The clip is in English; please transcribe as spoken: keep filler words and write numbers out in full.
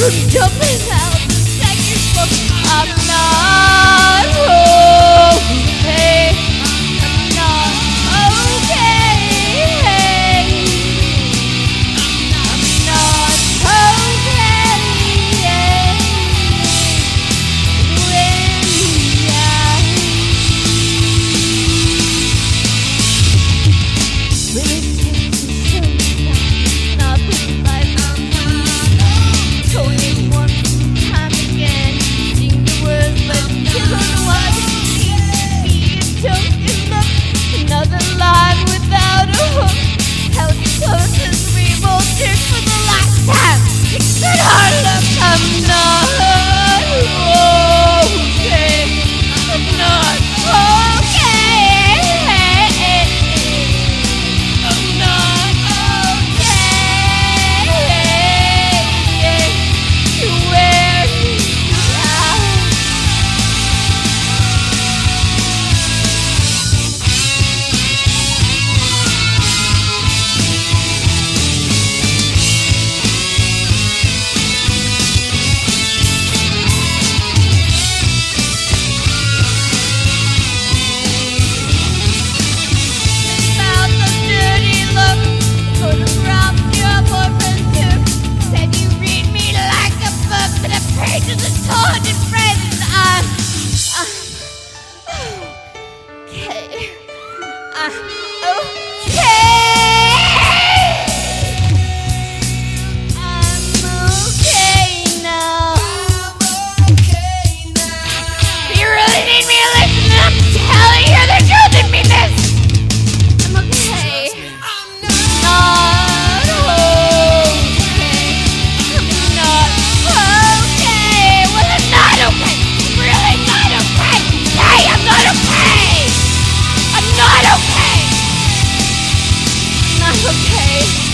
jumping out the second floor. I'm not okay. I'm not okay. I'm not okay. When Will it take me so long? Not with life. Told me one time again, sing the words, but you don't know what it means. Be a token look, another line without a hook. Held you close as we both did for the last time. You said hard look, I'm not okay. I'm not okay. I'm not okay. You wear me out. About the dirty look, photographed your boyfriend too. Said you read me like a book, but the pages are torn and friends. I'm, I'm okay. I'm okay. I'm okay now. You really need me to listen? I'm telling you the truth and mean this. I'm okay. I'm not okay. I'm not okay. Well, I'm not okay. I'm really not okay. Hey, I'm not okay. I'm not okay. I'm not okay.